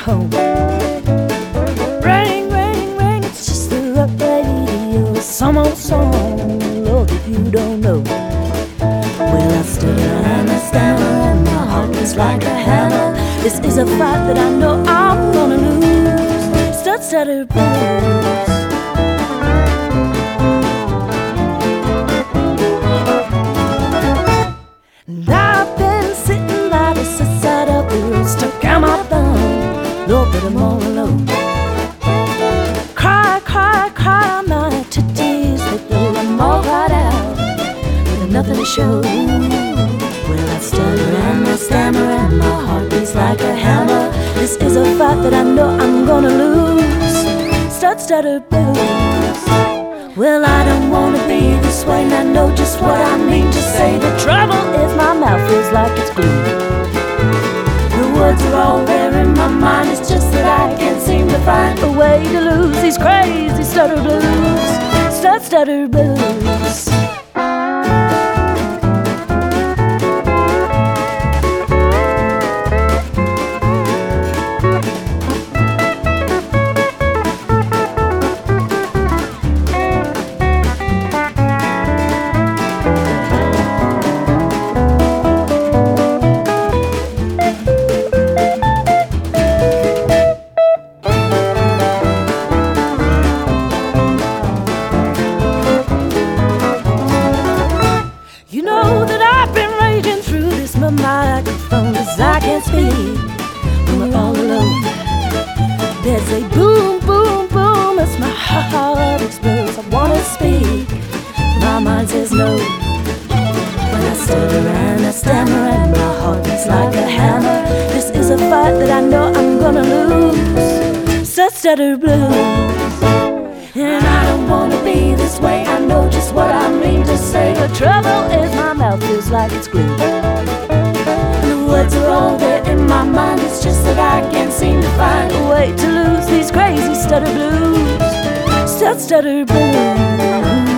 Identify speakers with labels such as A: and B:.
A: home. Ring, ring, ring, it's just the radio. Some old song, Lord, if you don't know. Well, I stutter and I stammer and my heart is like a hammer. This is a fight that I know I'm gonna lose. Stutter blues. And I've been sitting by the side of the road, stuck out my thumb, Lord, but I'm all alone. Cry, cry, cry, my tears, but though I'm all cried out, with nothing to show. Well, I stutter and I stammer and my heart beats like a hammer. This is a fight that I know I'm gonna lose. Stutter blues. Well, I don't wanna be this way, and I know just what I mean to say. The trouble is my mouth feels like it's glued. The words are all there in my mind, it's just that I can't seem to find a way to lose these crazy stutter blues. Stutter blues. Microphone, 'cause I can't speak when we're all alone. There's a boom, boom, boom as my heart explodes. I wanna speak, my mind says no. When I stutter and I stammer and my heart beats like a hammer. This is a fight that I know I'm gonna lose. Stutter blues. And I don't wanna be this way, I know just what I mean to say. The trouble is my mouth feels like it's glued. Words are all there in my mind, it's just that I can't seem to find a way to lose these crazy stutter blues. Stutter blues.